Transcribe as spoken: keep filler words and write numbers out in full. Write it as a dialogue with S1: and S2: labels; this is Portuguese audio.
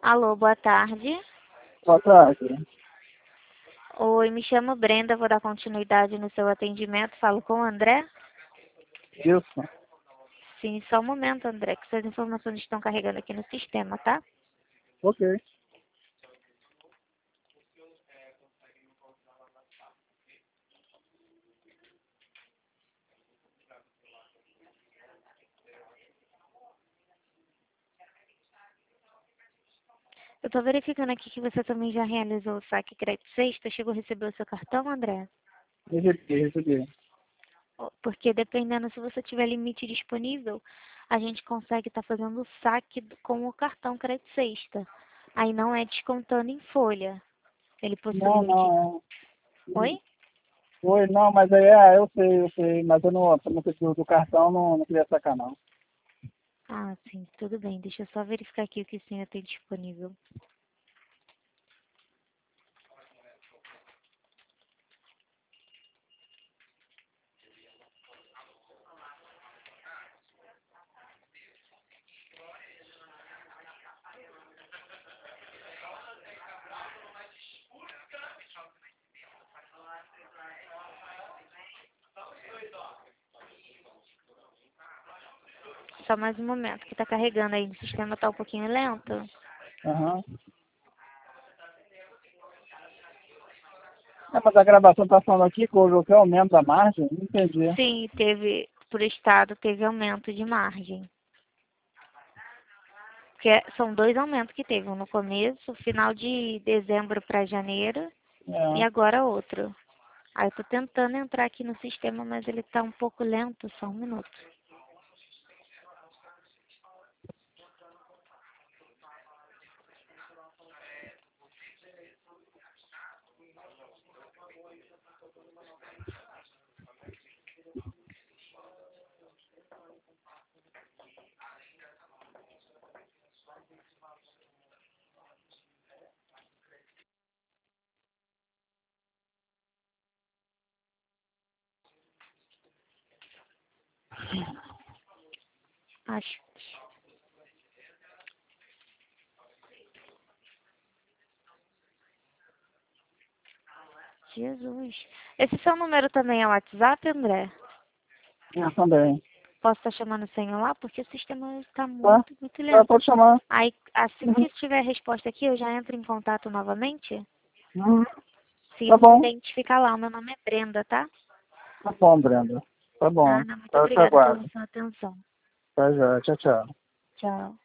S1: Alô, boa tarde.
S2: Boa tarde.
S1: Oi, me chamo Brenda, vou dar continuidade no seu atendimento. Falo com o André?
S2: Isso.
S1: Sim, só um momento, André, que suas informações estão carregando aqui no sistema, tá?
S2: Ok.
S1: Eu tô verificando aqui que você também já realizou o saque crédito sexta. Chegou a receber o seu cartão, André?
S2: Recebi, recebi.
S1: Porque dependendo se você tiver limite disponível, a gente consegue estar fazendo o saque com o cartão crédito sexta. Aí não é descontando em folha. Ele possui
S2: Não,
S1: limite.
S2: não. é-
S1: Oi?
S2: Foi, não, mas aí, é, eu sei, eu sei, mas eu não, não preciso do cartão, não, não queria sacar, não.
S1: Ah, sim, tudo bem. Deixa eu só verificar aqui o que o senhor tem disponível. Só mais um momento, que tá carregando aí. O sistema tá um pouquinho lento.
S2: Aham. É, mas a gravação tá falando aqui que houve o que aumento da margem? Não entendi.
S1: Sim, teve, por estado, teve aumento de margem. Porque são dois aumentos que teve, um no começo, final de dezembro para janeiro, e
S2: É.
S1: agora outro. Aí eu tô tentando entrar aqui no sistema, mas ele tá um pouco lento, só um minuto. Acho. Jesus. Esse seu número também é o WhatsApp, André?
S2: É, também.
S1: Posso estar chamando sem lá? Porque o sistema está
S2: Tá?
S1: muito, muito
S2: Tá,
S1: lento.
S2: pode chamar.
S1: Aí, assim
S2: Uhum.
S1: que tiver a resposta aqui, eu já entro em contato novamente.
S2: Uhum.
S1: Se
S2: Tá
S1: me
S2: bom.
S1: identificar lá, o meu nome é Brenda, tá?
S2: Tá bom, Brenda. Tá bom.
S1: Ana, muito
S2: Tá, eu te
S1: obrigada pela
S2: aguardo.
S1: sua atenção.
S2: Tá já. Tchau, tchau.
S1: Tchau.